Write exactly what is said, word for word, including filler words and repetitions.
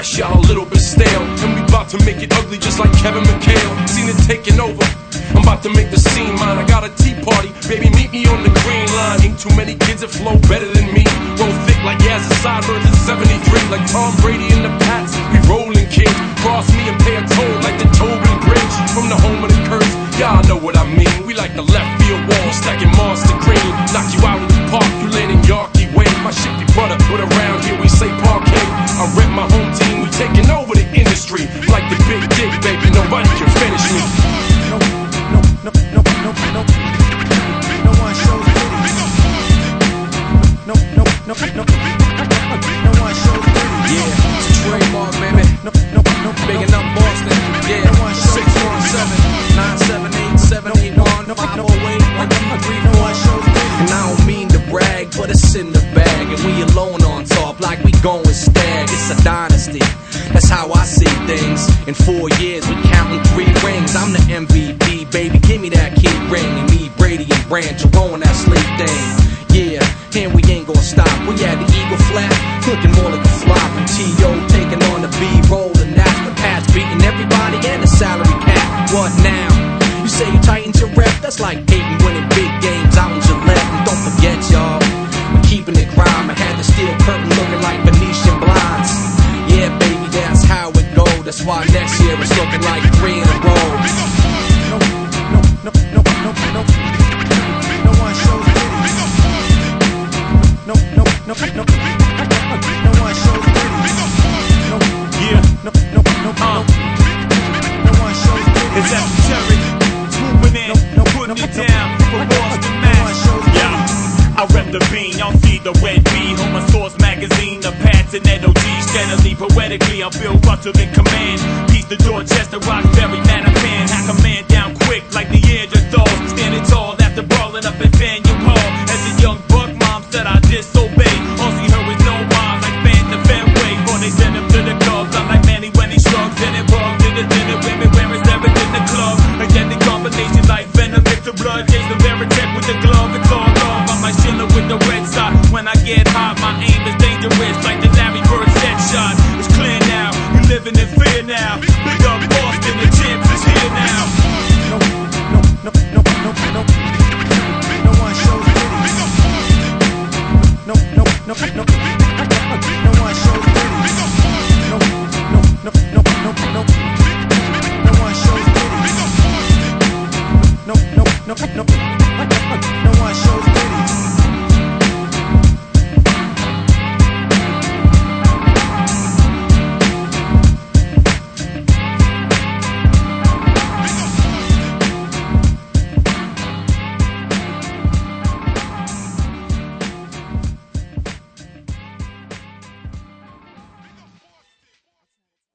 fresh, y'all a little bit stale. And we about to make it ugly just like Kevin McHale. Seen it taking over, I'm about to make the scene mine. I got a tea party, baby, meet me on the green line. Ain't too many kids that flow better than me. Roll thick like Yazzie Sideburns in seventy-three. Like Tom Brady and the Pats, we rolling kids. Cross me and pay a toll like the Tobin Bridge. From the home of the curse, y'all know what I mean. We like the left field wall, stacking monster cream. Knock you out in the park, you land in Yorkie Way. My shit be butter, but around here we say parquet. I rep my home team, we taking over the industry. Like the big dick, baby, nobody can finish me. No, no, no, no, no, no. No one shows pity. No, no, no, no. No one shows pity. Yeah, it's a trademark, baby. No, no, no, Bigging up Boston. Yeah, six one seven, nine seven eight, seven eight one, five oh eight, one three four. And I don't mean to brag, but it's in the bag. And we alone on top, like we going stag. It's a dynasty, that's how I see things. In four years, we counting three rings. I'm the M V P, baby, give me that key ring. And me, Brady and Branch are on that sleep thing. Yeah, and we ain't gonna stop. We had the Eagle Flat, looking more like a flop. And T O taking on the B-roll. And that's the Pats beating everybody and the salary cap. What now? You say you tightened your rep? That's like Peyton winning big games out in Gillette. And don't forget, y'all, we're keeping it grime. I had the steel curtain looking like Venetian blinds. Yeah, baby, that's how it go. That's why next year it's looking like three in a row. No, no, no, no, no, no. No one shows pity. No, no, no, no. No one shows pity. No, Yeah, no, no, no, no. No one shows pity. it's esoteric. Swooping in, No, no, putting no, it no. down for Boston, No one shows Mass. pity. Yeah, I rep the bean, y'all see the red bean. Home of Source Magazine, the Pats and N O G. Steadily, poetically, I'm Bill Russell in command. Peace to Dorchester, Roxbury, man, I can hack a man down quick like the air just thaws. Standing tall after brawling up in Faneuil Hall. As a young buck, mom said I disobey. All she heard was no rhyme, like fan to Fenway. Before they send him to the Cubs, I'm like Manny when he shrugs. And it rugs to the dinner, women wearing seven in the club. Again, the combination like venom, mix the blood. Jason Veritek with the glove, it's all love. I'm like Schiller with the red side. When I get hot, my aim is dangerous, like the Larry Bird set shot. It's clear now, you living in fear now. Big up Boston, the champs is here now. No, no, no, no, no, no. No one shows pity. No, no, no, no. No one shows pity. No, no, no, no, no, no. No one shows pity. No, no, no, no.